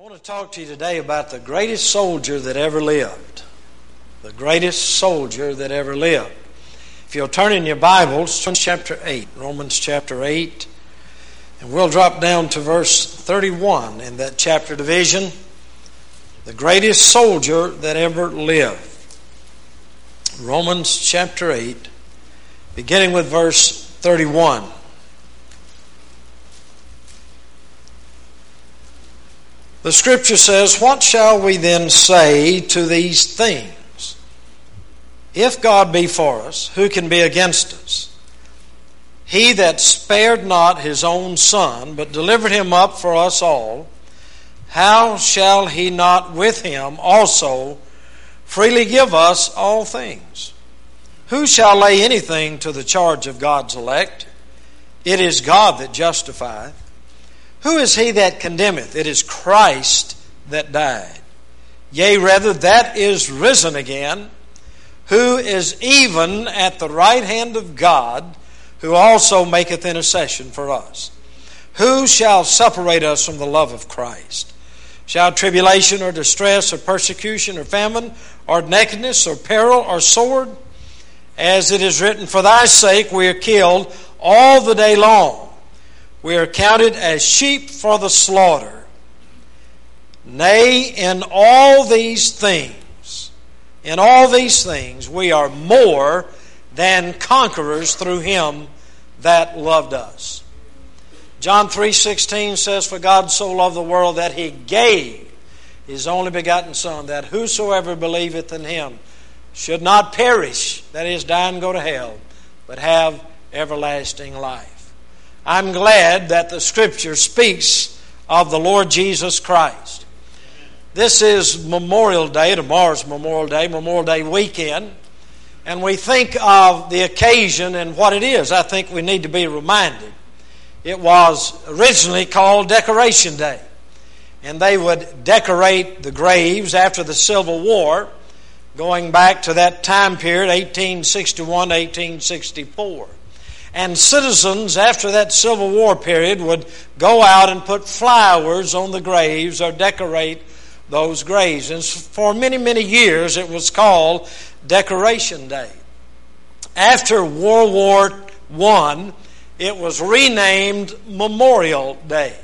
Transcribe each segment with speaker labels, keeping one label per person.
Speaker 1: want to talk to you today about the greatest soldier that ever lived. The greatest soldier that ever lived. If you'll turn in your Bibles, chapter 8, Romans chapter 8, and we'll drop down to verse 31 in that chapter division. The greatest soldier that ever lived. Romans chapter 8, beginning with verse 31. The Scripture says, "What shall we then say to these things? If God be for us, who can be against us? He that spared not his own Son, but delivered him up for us all, how shall he not with him also freely give us all things? Who shall lay anything to the charge of God's elect? It is God that justifieth. Who is he that condemneth? It is Christ that died. Yea, rather, that is risen again, who is even at the right hand of God, who also maketh intercession for us. Who shall separate us from the love of Christ? Shall tribulation or distress or persecution or famine or nakedness or peril or sword? As it is written, for thy sake we are killed all the day long. We are counted as sheep for the slaughter. Nay, in all these things, we are more than conquerors through him that loved us." John 3:16 says, "For God so loved the world that he gave his only begotten Son, that whosoever believeth in him should not perish," that is, die and go to hell, "but have everlasting life." I'm glad that the Scripture speaks of the Lord Jesus Christ. This is Memorial Day. Tomorrow's Memorial Day weekend. And we think of the occasion and what it is. I think we need to be reminded. It was originally called Decoration Day. And they would decorate the graves after the Civil War, going back to that time period, 1861 to 1864. And citizens, after that Civil War period, would go out and put flowers on the graves or decorate those graves. And for many, many years, it was called Decoration Day. After World War I, it was renamed Memorial Day.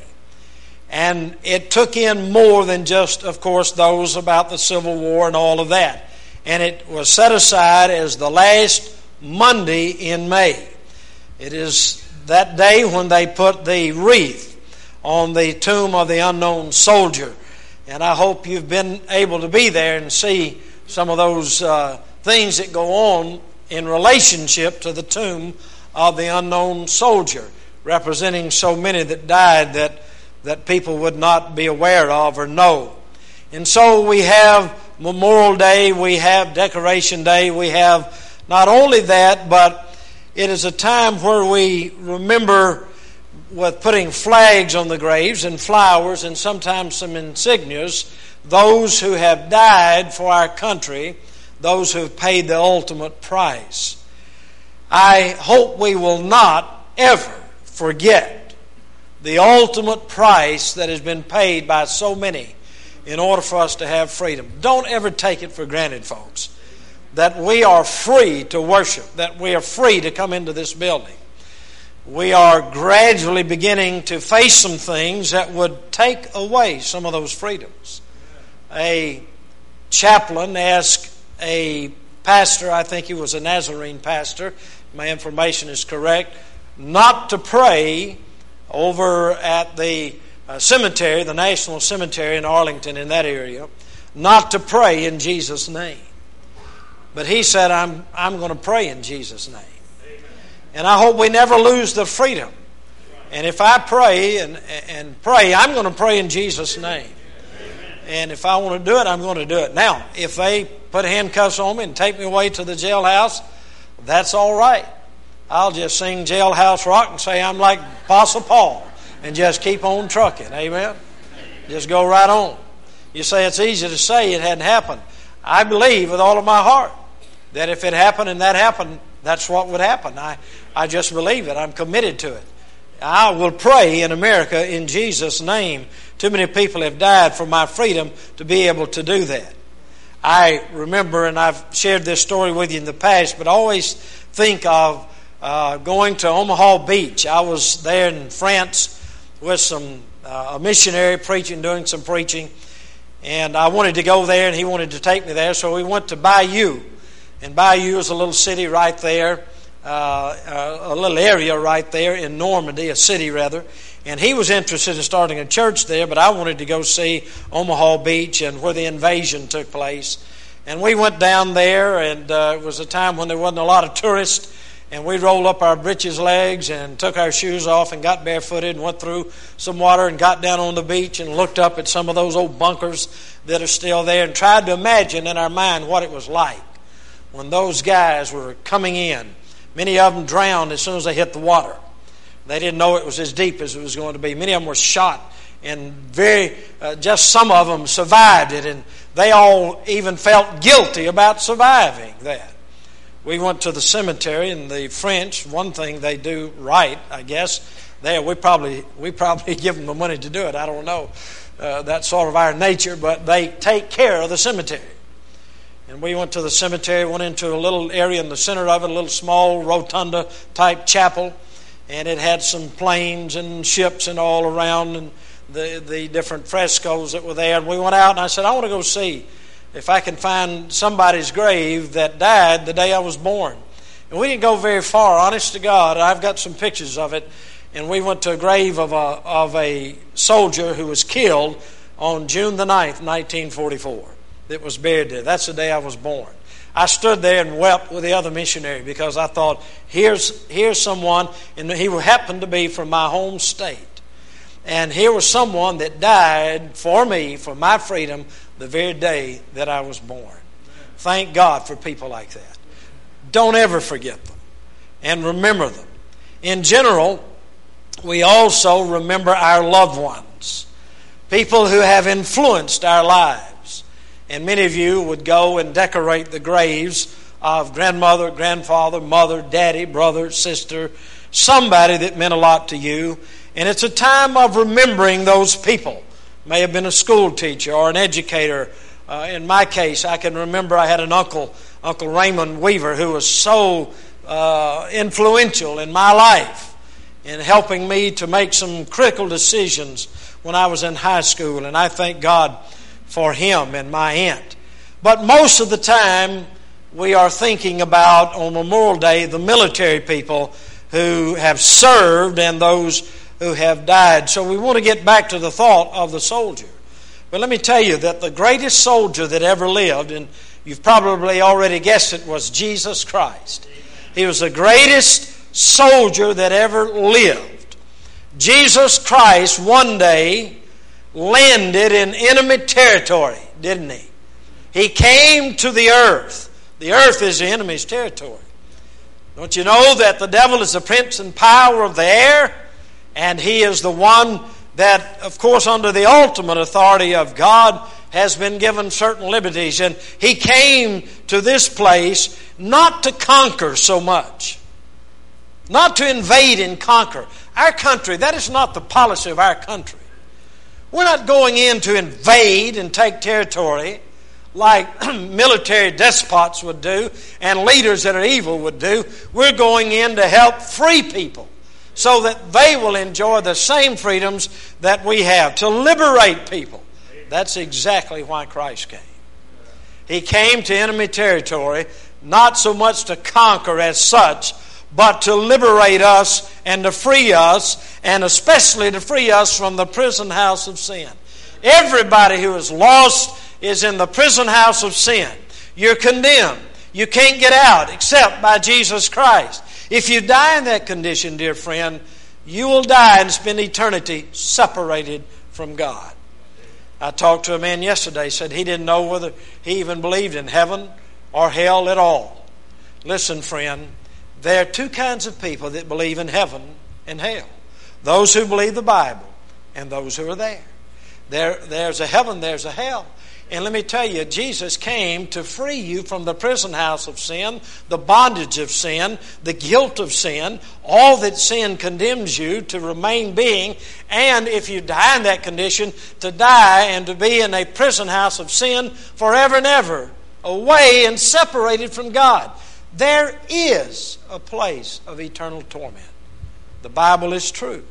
Speaker 1: And it took in more than just, of course, those about the Civil War and all of that. And it was set aside as the last Monday in May. It is that day when they put the wreath on the tomb of the unknown soldier. And I hope you've been able to be there and see some of those things that go on in relationship to the tomb of the unknown soldier, representing so many that died that people would not be aware of or know. And so we have Memorial Day, we have Decoration Day, we have not only that, but it is a time where we remember with putting flags on the graves and flowers and sometimes some insignias, those who have died for our country, those who have paid the ultimate price. I hope we will not ever forget the ultimate price that has been paid by so many in order for us to have freedom. Don't ever take it for granted, folks, that we are free to worship, that we are free to come into this building. We are gradually beginning to face some things that would take away some of those freedoms. A chaplain asked a pastor, I think he was a Nazarene pastor, my information is correct, not to pray over at the cemetery, the National Cemetery in Arlington, in that area, not to pray in Jesus' name. But he said, I'm going to pray in Jesus' name. Amen. And I hope we never lose the freedom. And if I pray and pray, I'm going to pray in Jesus' name. Amen. And if I want to do it, I'm going to do it. Now, if they put handcuffs on me and take me away to the jailhouse, that's all right. I'll just sing Jailhouse Rock and say I'm like Apostle Paul and just keep on trucking. Amen? Just go right on. You say it's easy to say it hadn't happened. I believe with all of my heart that if it happened and that happened, that's what would happen. I just believe it. I'm committed to it. I will pray in America in Jesus' name. Too many people have died for my freedom to be able to do that. I remember, and I've shared this story with you in the past, but I always think of going to Omaha Beach. I was there in France with a missionary doing some preaching, and I wanted to go there, and he wanted to take me there, so we went to Bayeux. And Bayeux is a little city right there, a little area right there in Normandy, a city rather. And he was interested in starting a church there, but I wanted to go see Omaha Beach and where the invasion took place. And we went down there, and it was a time when there wasn't a lot of tourists. And we rolled up our breeches legs and took our shoes off and got barefooted and went through some water and got down on the beach and looked up at some of those old bunkers that are still there and tried to imagine in our mind what it was like when those guys were coming in. Many of them drowned as soon as they hit the water. They didn't know it was as deep as it was going to be. Many of them were shot, and just some of them survived it, and they all even felt guilty about surviving that. We went to the cemetery, and the French, one thing they do right, I guess, there we probably give them the money to do it. I don't know. That's sort of our nature, but they take care of the cemetery. And we went to the cemetery, went into a little area in the center of it, a little small rotunda-type chapel, and it had some planes and ships and all around and the different frescoes that were there. And we went out, and I said, I want to go see if I can find somebody's grave that died the day I was born. And we didn't go very far, honest to God. I've got some pictures of it. And we went to a grave of a soldier who was killed on June the 9th, 1944, that was buried there. That's the day I was born. I stood there and wept with the other missionary because I thought, here's someone, and he happened to be from my home state. And here was someone that died for me, for my freedom, the very day that I was born. Thank God for people like that. Don't ever forget them and remember them. In general, we also remember our loved ones, people who have influenced our lives. And many of you would go and decorate the graves of grandmother, grandfather, mother, daddy, brother, sister, somebody that meant a lot to you. And it's a time of remembering those people. May have been a school teacher or an educator. In my case, I can remember I had an uncle, Uncle Raymond Weaver, who was so influential in my life in helping me to make some critical decisions when I was in high school. And I thank God for him and my aunt. But most of the time, we are thinking about, on Memorial Day, the military people who have served and those who have died. So we want to get back to the thought of the soldier. But let me tell you that the greatest soldier that ever lived, and you've probably already guessed it, was Jesus Christ. He was the greatest soldier that ever lived. Jesus Christ one day landed in enemy territory, didn't he? He came to the earth. The earth is the enemy's territory. Don't you know that the devil is the prince and power of the air? And he is the one that, of course, under the ultimate authority of God, has been given certain liberties. And he came to this place not to conquer so much, not to invade and conquer. Our country, that is not the policy of our country. We're not going in to invade and take territory like military despots would do and leaders that are evil would do. We're going in to help free people so that they will enjoy the same freedoms that we have, to liberate people. That's exactly why Christ came. He came to enemy territory not so much to conquer as such, but to liberate us and to free us, and especially to free us from the prison house of sin. Everybody who is lost is in the prison house of sin. You're condemned. You can't get out except by Jesus Christ. If you die in that condition, dear friend, you will die and spend eternity separated from God. I talked to a man yesterday, said he didn't know whether he even believed in heaven or hell at all. Listen, friend, there are two kinds of people that believe in heaven and hell. Those who believe the Bible and those who are there. There's a heaven, there's a hell. And let me tell you, Jesus came to free you from the prison house of sin, the bondage of sin, the guilt of sin, all that sin condemns you to remain being, and if you die in that condition, to die and to be in a prison house of sin forever and ever, away and separated from God. There is a place of eternal torment. The Bible is true.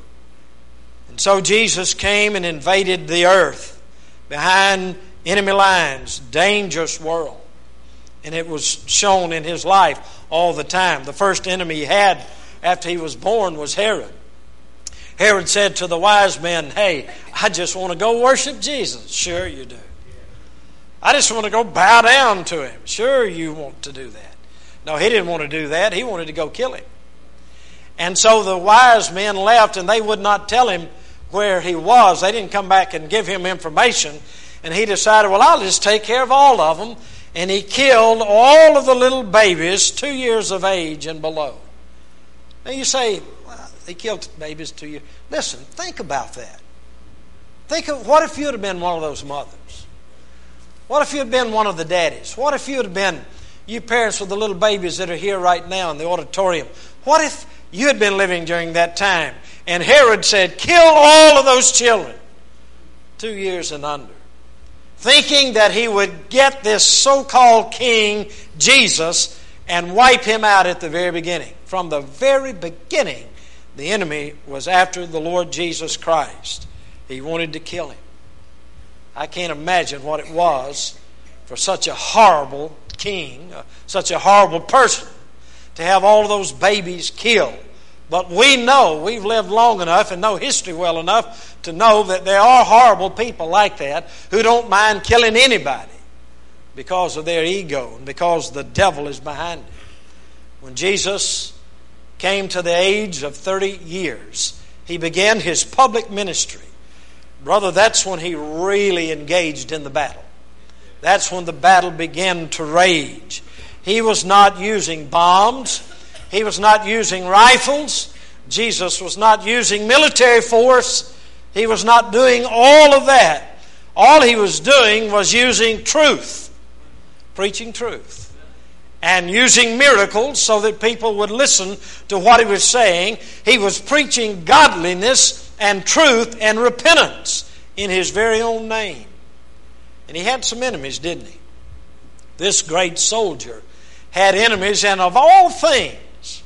Speaker 1: And so Jesus came and invaded the earth behind enemy lines, dangerous world. And it was shown in his life all the time. The first enemy he had after he was born was Herod. Herod said to the wise men, "Hey, I just want to go worship Jesus." "Sure you do." "I just want to go bow down to him." "Sure you want to do that." No, he didn't want to do that. He wanted to go kill him. And so the wise men left, and they would not tell him where he was. They didn't come back and give him information. And he decided, well, I'll just take care of all of them. And he killed all of the little babies 2 years of age and below. Now you say, well, he killed babies 2 years. Listen, think about that. Think of what if you'd have been one of those mothers? What if you'd been one of the daddies? What if you'd have been, you parents with the little babies that are here right now in the auditorium? What if you had been living during that time and Herod said, kill all of those children 2 years and under, thinking that he would get this so-called king, Jesus, and wipe him out at the very beginning. From the very beginning, the enemy was after the Lord Jesus Christ. He wanted to kill him. I can't imagine what it was for such a horrible king, such a horrible person, to have all of those babies killed. But we know, we've lived long enough and know history well enough to know that there are horrible people like that who don't mind killing anybody because of their ego and because the devil is behind it. When Jesus came to the age of 30 years, he began his public ministry. Brother, that's when he really engaged in the battle. That's when the battle began to rage. He was not using bombs. He was not using rifles. Jesus was not using military force. He was not doing all of that. All he was doing was using truth, preaching truth, and using miracles so that people would listen to what he was saying. He was preaching godliness and truth and repentance in his very own name. And he had some enemies, didn't he? This great soldier had enemies, and of all things,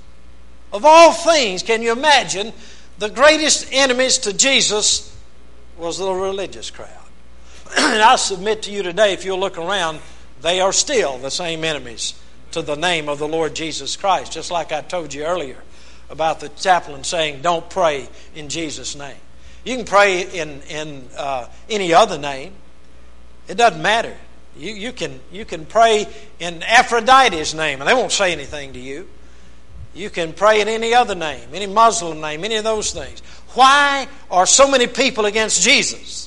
Speaker 1: can you imagine the greatest enemies to Jesus was the religious crowd. And I submit to you today, if you'll look around, they are still the same enemies to the name of the Lord Jesus Christ. Just like I told you earlier about the chaplain saying, don't pray in Jesus' name. You can pray in any other name. It doesn't matter. You can pray in Aphrodite's name, and they won't say anything to you. You can pray in any other name, any Muslim name, any of those things. Why are so many people against Jesus?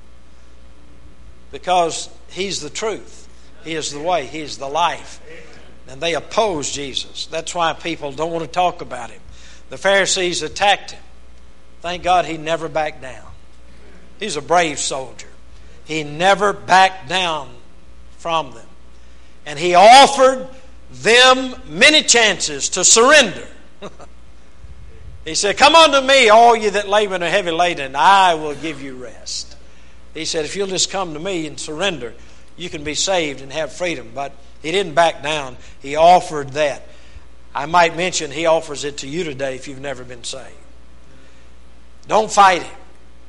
Speaker 1: Because he's the truth. He is the way. He is the life. And they oppose Jesus. That's why people don't want to talk about him. The Pharisees attacked him. Thank God he never backed down. He's a brave soldier. He never backed down from them. And he offered them many chances to surrender. He said, come unto me, all you that labor and are heavy laden, and I will give you rest. He said, if you'll just come to me and surrender, you can be saved and have freedom. But he didn't back down. He offered that. I might mention he offers it to you today if you've never been saved. Don't fight him.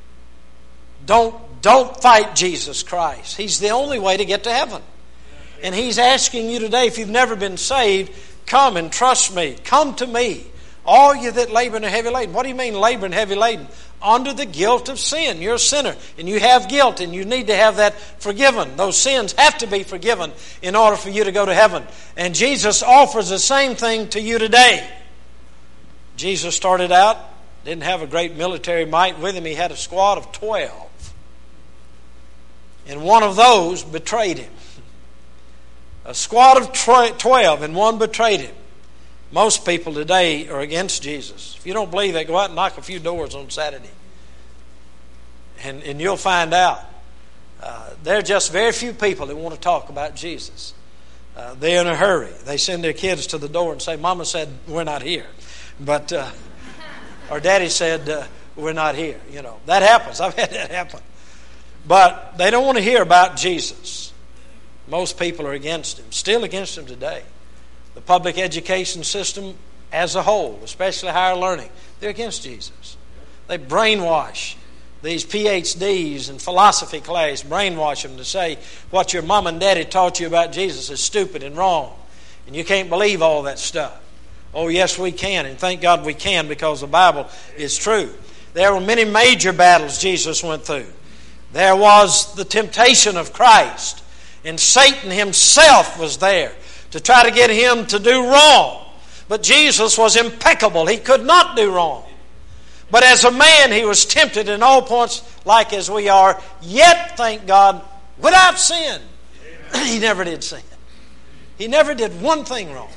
Speaker 1: Don't fight Jesus Christ. He's the only way to get to heaven. And he's asking you today, if you've never been saved, come and trust me. Come to me. All you that labor and are heavy laden. What do you mean labor and heavy laden? Under the guilt of sin. You're a sinner and you have guilt and you need to have that forgiven. Those sins have to be forgiven in order for you to go to heaven. And Jesus offers the same thing to you today. Jesus started out, didn't have a great military might with him. He had a squad of 12. And one of those betrayed him. A squad of 12 and one betrayed him. Most people today are against Jesus. If you don't believe that, go out and knock a few doors on Saturday. And you'll find out. There are just very few people that want to talk about Jesus. They're in a hurry. They send their kids to the door and say, Mama said we're not here. But, or Daddy said we're not here. You know, that happens. I've had that happen. But they don't want to hear about Jesus. Most people are against Him, still against Him today. The public education system as a whole, especially higher learning, they're against Jesus. They brainwash these PhDs in philosophy class, brainwash them to say what your mom and daddy taught you about Jesus is stupid and wrong. And you can't believe all that stuff. Oh, yes, we can. And thank God we can, because the Bible is true. There were many major battles Jesus went through. There was the temptation of Christ. And Satan himself was there to try to get Him to do wrong. But Jesus was impeccable. He could not do wrong. But as a man, He was tempted in all points like as we are, yet, thank God, without sin. He never did sin. He never did one thing wrong.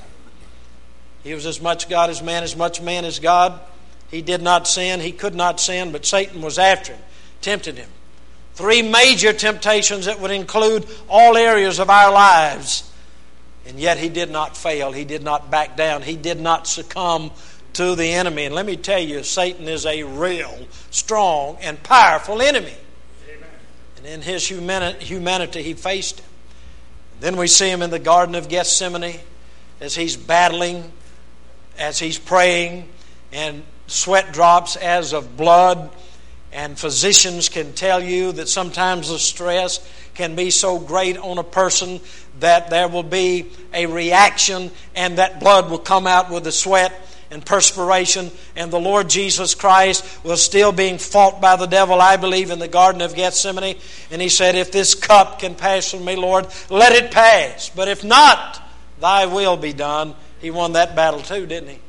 Speaker 1: He was as much God as much man as God. He did not sin. He could not sin, but Satan was after Him, tempted Him. 3 major temptations that would include all areas of our lives. And yet He did not fail. He did not back down. He did not succumb to the enemy. And let me tell you, Satan is a real, strong, and powerful enemy. Amen. And in his humanity, he faced him. And then we see him in the Garden of Gethsemane as he's battling, as he's praying, and sweat drops as of blood. And physicians can tell you that sometimes the stress can be so great on a person that there will be a reaction and that blood will come out with the sweat and perspiration, and the Lord Jesus Christ was still being fought by the devil, I believe, in the Garden of Gethsemane. And He said, if this cup can pass from me, Lord, let it pass. But if not, Thy will be done. He won that battle too, didn't He?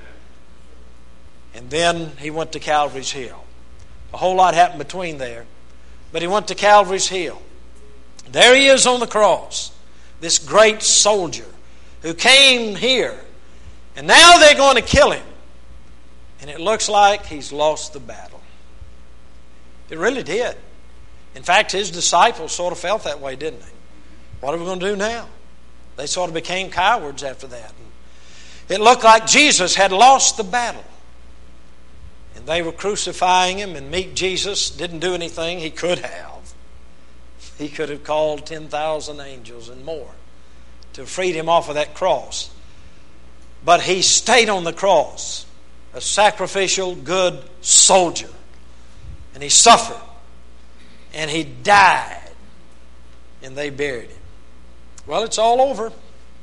Speaker 1: And then He went to Calvary's Hill. A whole lot happened between there. But He went to Calvary's Hill. There He is on the cross, this great soldier who came here. And now they're going to kill Him. And it looks like He's lost the battle. It really did. In fact, His disciples sort of felt that way, didn't they? What are we going to do now? They sort of became cowards after that. It looked like Jesus had lost the battle. And they were crucifying Him, and meek Jesus didn't do anything. He could have. He could have called 10,000 angels and more to have freed Him off of that cross. But He stayed on the cross, a sacrificial, good soldier. And He suffered. And He died. And they buried Him. Well, it's all over.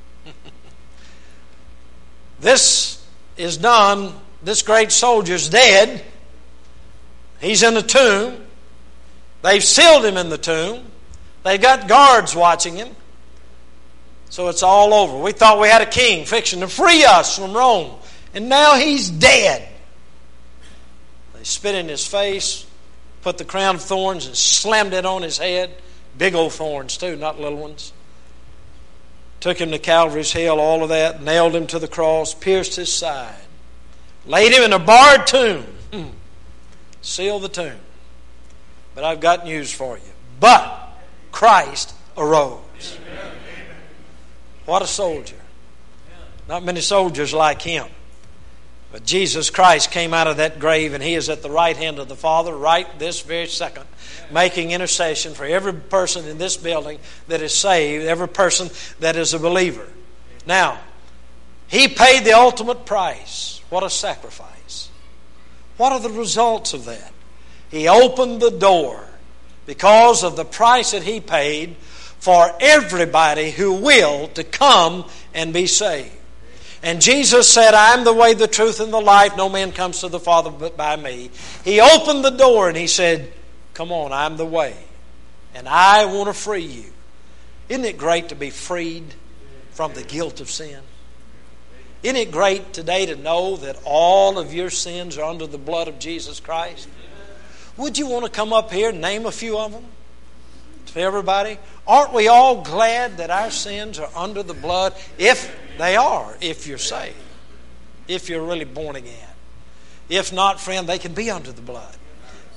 Speaker 1: This is done. This great soldier's dead. He's in the tomb. They've sealed Him in the tomb. They've got guards watching Him. So it's all over. We thought we had a king fixing to free us from Rome. And now He's dead. They spit in His face, put the crown of thorns and slammed it on His head. Big old thorns too, not little ones. Took Him to Calvary's Hill, all of that. Nailed Him to the cross, pierced His side. Laid Him in a barred tomb. Sealed the tomb. But I've got news for you. But Christ arose. Amen. What a soldier. Not many soldiers like Him. But Jesus Christ came out of that grave, and He is at the right hand of the Father right this very second, making intercession for every person in this building that is saved, every person that is a believer. Now, He paid the ultimate price. What a sacrifice. What are the results of that? He opened the door because of the price that He paid for everybody who will to come and be saved. And Jesus said, I am the way, the truth, and the life. No man comes to the Father but by me. He opened the door and He said, come on, I'm the way. And I want to free you. Isn't it great to be freed from the guilt of sin? Isn't it great today to know that all of your sins are under the blood of Jesus Christ? Would you want to come up here and name a few of them to everybody? Aren't we all glad that our sins are under the blood? If they are, if you're saved, if you're really born again. If not, friend, they can be under the blood.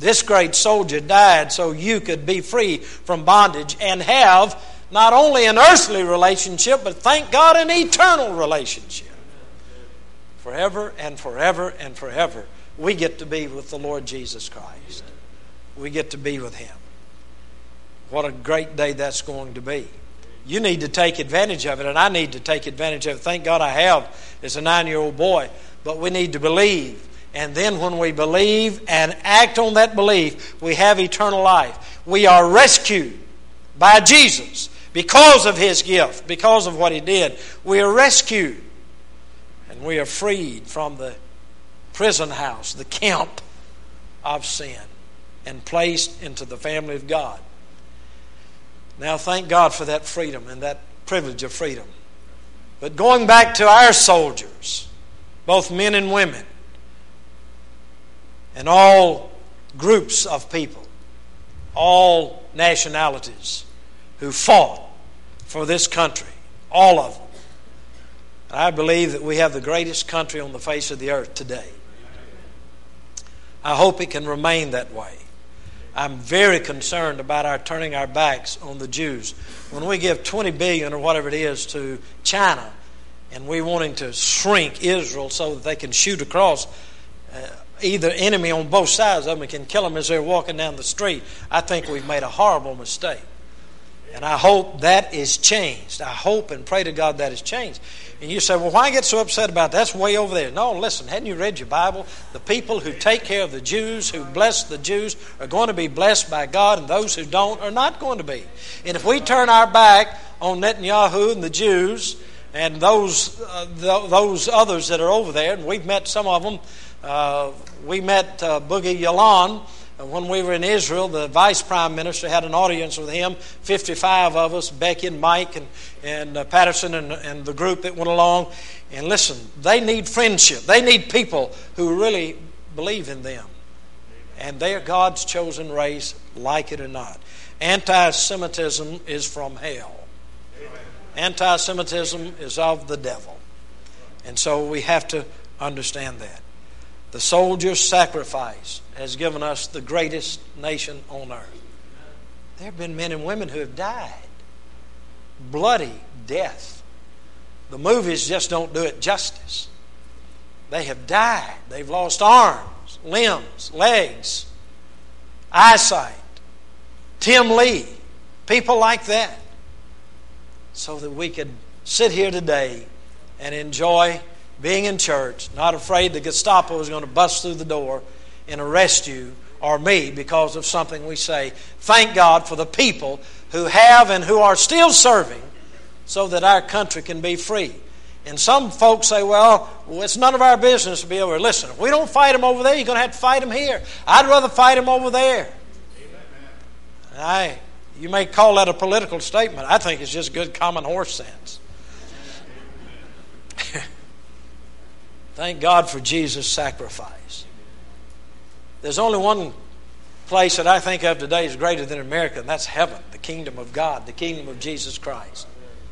Speaker 1: This great soldier died so you could be free from bondage and have not only an earthly relationship, but thank God, an eternal relationship. Forever and forever and forever, we get to be with the Lord Jesus Christ. We get to be with Him. What a great day that's going to be. You need to take advantage of it, and I need to take advantage of it. Thank God I have as a 9-year-old boy. But we need to believe. And then when we believe and act on that belief, we have eternal life. We are rescued by Jesus because of His gift, because of what He did. We are rescued. And we are freed from the prison house, the camp of sin, and placed into the family of God. Now thank God for that freedom and that privilege of freedom. But going back to our soldiers, both men and women, and all groups of people, all nationalities who fought for this country, all of them. And I believe that we have the greatest country on the face of the earth today. I hope it can remain that way. I'm very concerned about our turning our backs on the Jews. When we give $20 billion or whatever it is to China, and we wanting to shrink Israel so that they can shoot across either enemy on both sides of them and can kill them as they're walking down the street, I think we've made a horrible mistake. And I hope that is changed. I hope and pray to God that is changed. And you say, well, why get so upset about that? That's way over there. No, listen, hadn't you read your Bible? The people who take care of the Jews, who bless the Jews, are going to be blessed by God, and those who don't are not going to be. And if we turn our back on Netanyahu and the Jews and those others that are over there, and we've met some of them. We met Boogie Yalan when we were in Israel. The vice prime minister had an audience with him. 55 of us, Becky and Mike and Patterson and the group that went along. And listen, they need friendship. They need people who really believe in them. And they are God's chosen race, like it or not. Anti-Semitism is from hell. Anti-Semitism is of the devil. And so we have to understand that. The soldier's sacrifice has given us the greatest nation on earth. There have been men and women who have died. Bloody death. The movies just don't do it justice. They have died. They've lost arms, limbs, legs, eyesight. Tim Lee, people like that. So that we could sit here today and enjoy being in church, not afraid the Gestapo is going to bust through the door and arrest you or me because of something we say. Thank God for the people who have and who are still serving so that our country can be free. And some folks say, well, it's none of our business to be over there. Listen, if we don't fight them over there, you're going to have to fight them here. I'd rather fight them over there. You may call that a political statement. I think it's just good common horse sense. Thank God for Jesus' sacrifice. There's only one place that I think of today is greater than America, and that's heaven, the kingdom of God, the kingdom of Jesus Christ.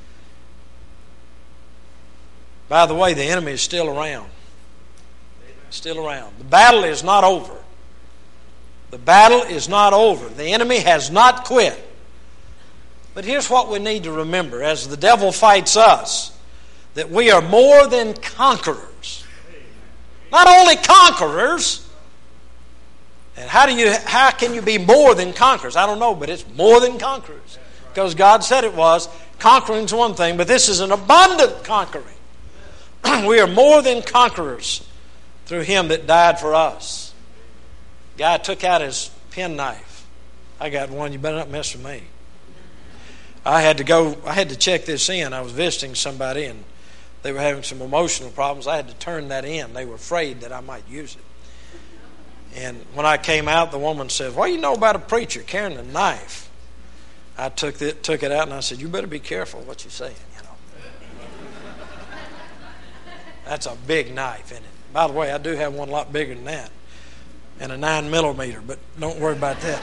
Speaker 1: By the way, the enemy is still around. Still around. The battle is not over. The battle is not over. The enemy has not quit. But here's what we need to remember as the devil fights us, that we are more than conquerors. Not only conquerors. And how can you be more than conquerors? I don't know, but it's more than conquerors. Because God said it was. Conquering's one thing, but this is an abundant conquering. We are more than conquerors through Him that died for us. Guy took out his penknife. I got one, you better not mess with me. I had to check this in. I was visiting somebody and they were having some emotional problems. I had to turn that in. They were afraid that I might use it. And when I came out, the woman said, what do you know about a preacher carrying a knife? I took it out and I said, you better be careful what you're saying, you know. That's a big knife, isn't it? By the way, I do have one a lot bigger than that. And a 9mm, but don't worry about that.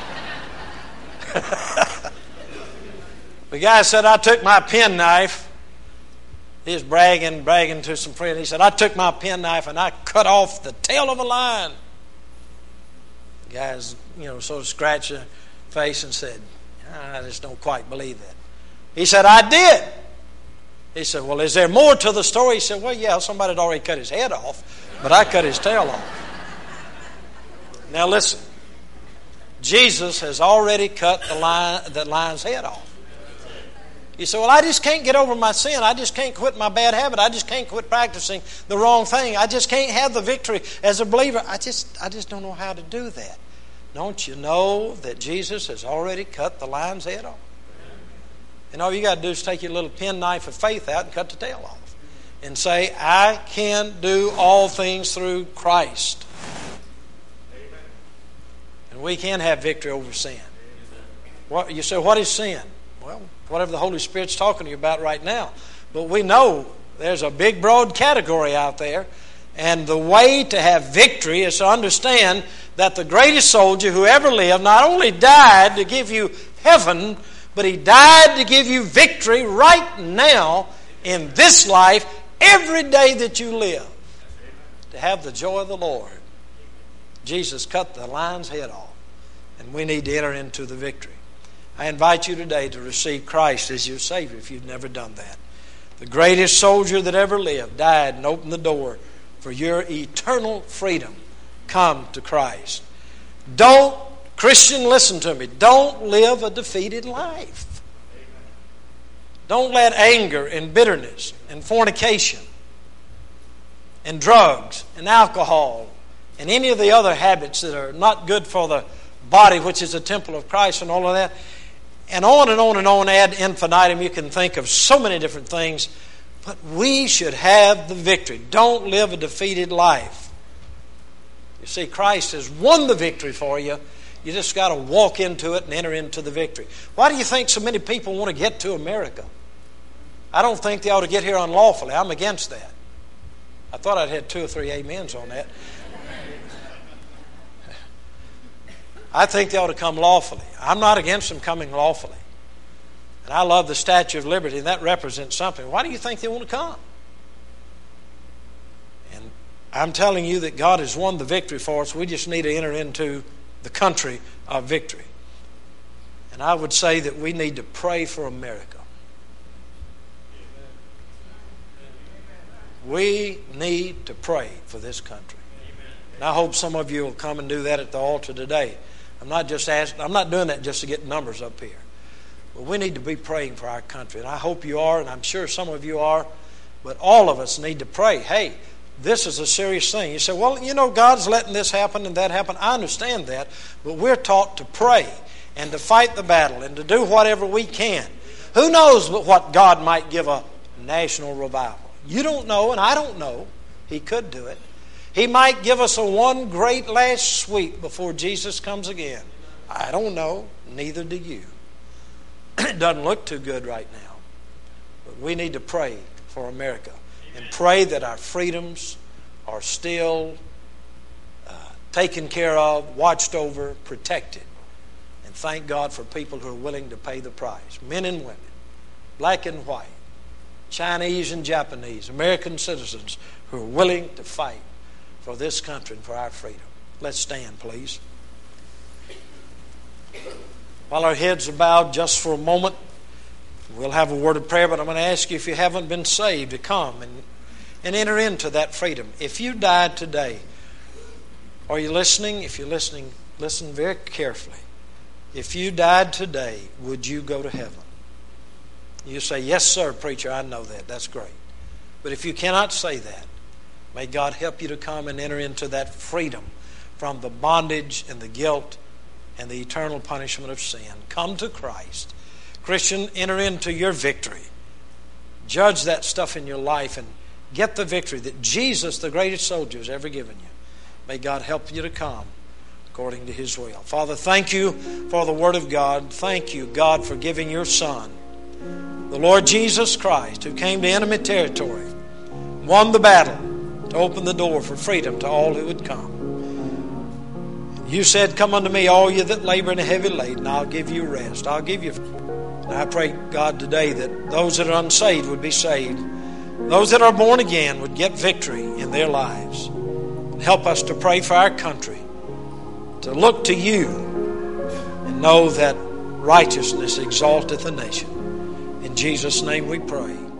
Speaker 1: The guy said, I took my penknife. He was bragging to some friends. He said, I took my penknife and I cut off the tail of a lion. Guys, sort of scratched their face and said, I just don't quite believe that. He said, I did. He said, well, is there more to the story? He said, well, yeah, somebody had already cut his head off, but I cut his tail off. Now listen, Jesus has already cut that lion's head off. You say, well, I just can't get over my sin. I just can't quit my bad habit. I just can't quit practicing the wrong thing. I just can't have the victory as a believer. I just don't know how to do that. Don't you know that Jesus has already cut the lion's head off? And all you got to do is take your little penknife of faith out and cut the tail off. And say, I can do all things through Christ. Amen. And we can have victory over sin. You say, what is sin? Well, whatever the Holy Spirit's talking to you about right now. But we know there's a big, broad category out there. And the way to have victory is to understand that the greatest soldier who ever lived not only died to give you heaven, but he died to give you victory right now in this life, every day that you live. To have the joy of the Lord. Jesus cut the lion's head off. And we need to enter into the victory. I invite you today to receive Christ as your Savior if you've never done that. The greatest soldier that ever lived died and opened the door for your eternal freedom. Come to Christ. Don't, Christian, listen to me, don't live a defeated life. Don't let anger and bitterness and fornication and drugs and alcohol and any of the other habits that are not good for the body, which is a temple of Christ, and all of that, and on and on and on, ad infinitum. You can think of so many different things, but we should have the victory. Don't live a defeated life. You see, Christ has won the victory for you. You just got to walk into it and enter into the victory. Why do you think so many people want to get to America? I don't think they ought to get here unlawfully. I'm against that. I thought I'd had 2 or 3 amens on that. I think they ought to come lawfully. I'm not against them coming lawfully. And I love the Statue of Liberty, and that represents something. Why do you think they want to come? And I'm telling you that God has won the victory for us. We just need to enter into the country of victory. And I would say that we need to pray for America. We need to pray for this country. And I hope some of you will come and do that at the altar today. I'm not doing that just to get numbers up here. But we need to be praying for our country. And I hope you are, and I'm sure some of you are. But all of us need to pray. Hey, this is a serious thing. You say, well, God's letting this happen and that happen. I understand that. But we're taught to pray and to fight the battle and to do whatever we can. Who knows but what God might give a national revival? You don't know, and I don't know. He could do it. He might give us a one great last sweep before Jesus comes again. I don't know. Neither do you. It doesn't look too good right now. But we need to pray for America and pray that our freedoms are still taken care of, watched over, protected. And thank God for people who are willing to pay the price. Men and women, black and white, Chinese and Japanese, American citizens who are willing to fight for this country and for our freedom. Let's stand, please. While our heads are bowed just for a moment, we'll have a word of prayer, but I'm going to ask you, if you haven't been saved, to come and enter into that freedom. If you died today, are you listening? If you're listening, listen very carefully. If you died today, would you go to heaven? You say, yes, sir, preacher, I know that. That's great. But if you cannot say that, may God help you to come and enter into that freedom from the bondage and the guilt and the eternal punishment of sin. Come to Christ. Christian, enter into your victory. Judge that stuff in your life and get the victory that Jesus, the greatest soldier, has ever given you. May God help you to come according to His will. Father, thank you for the Word of God. Thank you, God, for giving your Son, the Lord Jesus Christ, who came to enemy territory, won the battle, to open the door for freedom to all who would come. You said, come unto me, all you that labor and are heavy laden, I'll give you rest. I'll give you. And I pray, God, today that those that are unsaved would be saved. Those that are born again would get victory in their lives. Help us to pray for our country. to look to you and know that righteousness exalteth a nation. In Jesus' name we pray.